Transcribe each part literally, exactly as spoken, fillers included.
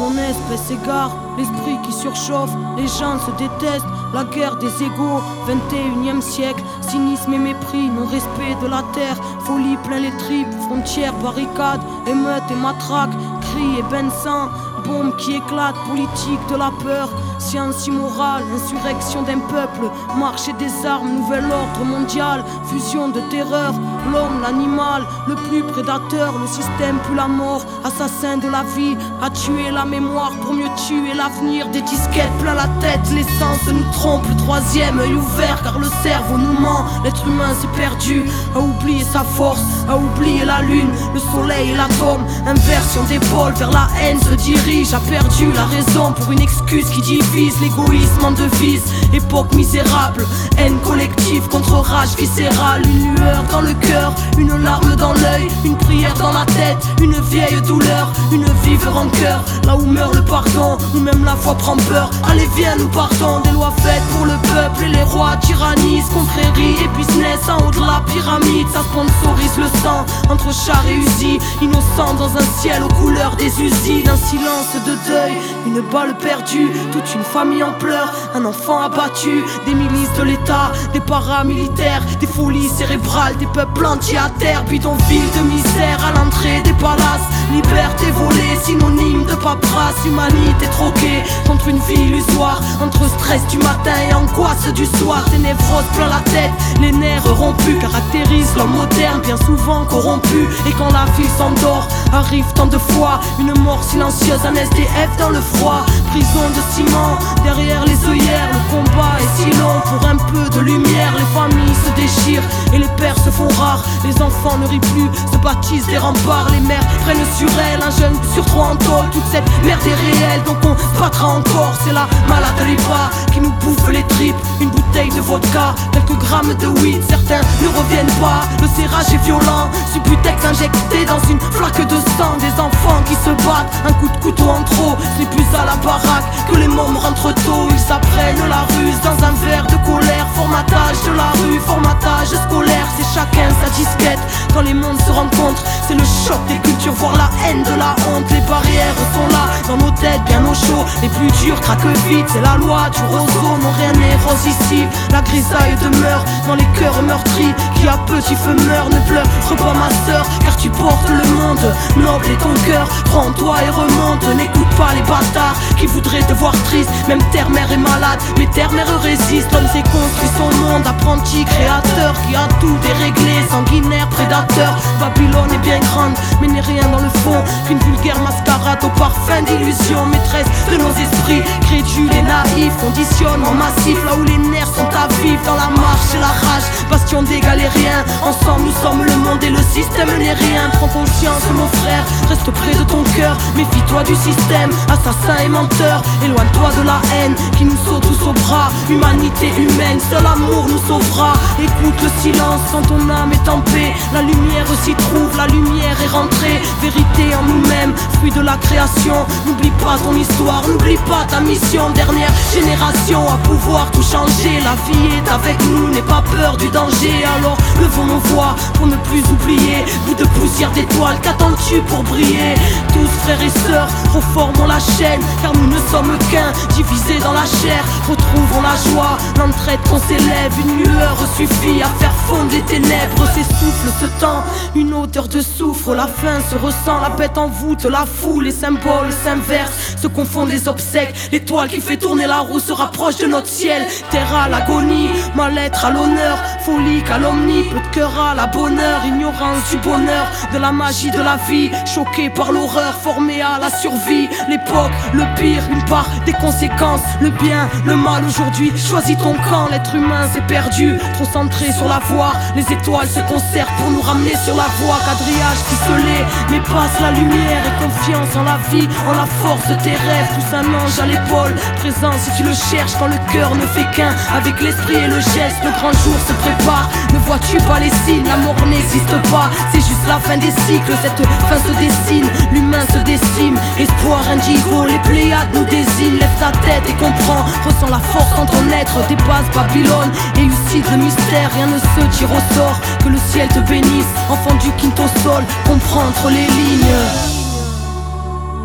ton espèce s'égare, l'esprit qui surchauffe, les gens se détestent, la guerre des égaux, vingt et unième siècle, cynisme et mépris, non-respect de la terre, folie plein les tripes, frontières, barricades, émeutes et matraques, cris et bains de sang, bombes qui éclatent, politique de la peur, science immorale, insurrection d'un peuple, marché des armes, nouvel ordre mondial, fusion de terreur, l'homme, l'animal, le plus prédateur, le système plus la mort, assassin de la vie, a tué la mémoire pour mieux tuer l'avenir, des disquettes plein la tête, l'essence nous trompe, le troisième œil ouvert car le cerveau nous ment, l'être humain s'est perdu, a oublié sa force, a oublié la lune, le soleil et l'atome, inversion d'épaule vers la haine se dirige, a perdu la raison pour une excuse qui divise, l'égoïsme en devise, époque misérable, haine collective contre rage viscérale, une lueur dans le cœur, une larme dans l'œil, une prière dans la tête, une vieille douleur, une vive rancœur, là où meurt le pardon, où même la foi prend peur, allez viens nous partons, des lois faites pour le peuple et les rois tyrannisent, confrérie et business en haut de la pyramide, ça sponsorise le sang, entre chars et usines, innocents dans un ciel aux couleurs des usines, un silence de deuil, une balle perdue, toute une famille en pleurs, un enfant abattu, des milices de l'État, des paramilitaires, des folies cérébrales, des peuples entiers à terre, bidonville de misère à l'entrée des palaces, liberté volée, synonyme de paperasse, humanité troquée contre une vie illusoire, entre stress du matin et angoisse du soir, des névroses plein la tête, les nerfs rompus caractérisent l'homme moderne, bien souvent corrompu, et quand la ville s'endort, arrive tant de fois une mort silencieuse, un S D F dans le froid, prison de ciment, derrière les œillères, le combat est si long, pour un peu de lumière, les familles se déchirent et les pères se font rares, les enfants ne rient plus, se baptisent des remparts, les mères prennent sur elles, un jeune sur trois en tôle, toute cette merde est réelle, donc on se battra encore, c'est la malade de l'Ipa qui nous bouffe les tripes, une bouteille de vodka, quelques grammes de weed, certains ne reviennent pas, le serrage est violent, Subutex injecté dans une flaque de sang, des enfants qui se battent, un coup de couteau en trop, c'est plus à la baraque que les mômes rentrent tôt, ils apprennent la ruse dans un verre de colère, formatage de la rue, formatage scolaire, c'est chacun sa disquette, quand les mondes se rencontrent, c'est le choc des cultures, voire la haine de la honte, les barrières sont là, dans nos têtes bien au chaud, les plus durs craquent vite, c'est la loi du roseau, non rien n'est rose ici, la grisaille demeure dans les cœurs meurtris, qui à petit feu meurt, ne pleure pas ma sœur, car tu portes le monde, noble est ton cœur, prends-toi et remonte, n'écoute pas les bâtards, qui voudraient te voir triste, même terre-mère est malade, mais terre-mère résiste, l'homme s'est construit son monde, apprenti créateur, qui a tout déréglé, sanguinaire, prédateur, Babylone est bien grande, mais n'est rien dans le fond, qu'une vulgaire mascarade au parfum d'illusion, maîtresse de nos esprits, crédules et naïfs, conditionnement massif, là où les nerfs sont à vivre, dans la marche et la rage, bastion des galériens, ensemble nous sommes le monde et le système n'est rien, prends conscience mon frère, reste près de ton cœur, méfie-toi du système, assassin et menteur, éloigne-toi de la haine, qui nous saute tous au bras, humanité humaine, seul amour nous sauvera, écoute le silence quand ton âme est en paix, la lumière s'y trouve, la lumière est rentrée, vérité en nous-mêmes, fruit de la création, n'oublie pas ton histoire, n'oublie pas ta mission, dernière génération à pouvoir tout changer, la vie est avec nous, n'aie pas peur du danger, alors levons nos voix pour ne plus oublier, bout de poussière d'étoiles, qu'attends-tu pour briller, tous frères et sœurs, reformons la chaîne, car nous ne sommes qu'un, divisés dans la chair, retrouvons la joie, l'entraide qu'on s'élève, une lueur suffit à faire fondre les ténèbres, s'essouffle ce temps, une odeur de soufre, la faim se ressent, la bête en voûte, la foule, les symboles s'inversent, se confondent les obsèques, l'étoile qui fait tourner la roue se rapproche de notre ciel, terre à l'agonie, mal-être à l'honneur, folie calomnie, peu de cœur à la bonheur, ignorance du bonheur, de la magie de la vie, choqué par l'horreur, formé à la survie, l'époque, le pire, une part des conséquences, le bien, le mal aujourd'hui, choisis ton camp, l'être humain s'est perdu, trop centré sur la voie, les étoiles se concertent pour nous ramener sur la voie, quadrillage ficelé, mais passe la lumière et confiance en la vie, en la force de tes rêves, pousse un ange à l'épaule, présent si tu le cherches quand le cœur ne fait qu'un, avec l'esprit et le geste, le grand jour se prépare, ne vois-tu pas les signes, la mort n'existe pas, c'est juste la fin des cycles, cette fin se dessine, l'humain se décime, espoir indigo, les Pléiades nous désignent, lève ta tête et comprends, ressens la force en ton être, dépasse Babylone, élucide le mystère, rien ne se tire au sort, que le ciel te bénisse, enfant du quinto sol, comprends entre les lignes.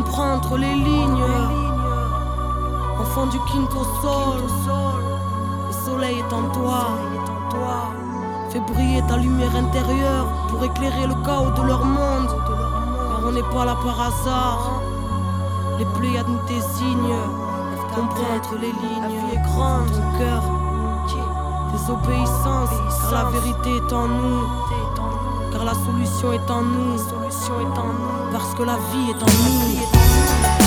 comprends entre les lignes. Enfant du quinto sol, le soleil est en toi. Fais briller ta lumière intérieure pour éclairer le chaos de leur monde. Car on n'est pas là par hasard. Les Pléiades nous désignent. Comprends entre les lignes. La vie est grande, ton cœur. Désobéissance, car la vérité est en nous. Car la solution est en nous. Parce que la vie est en nous.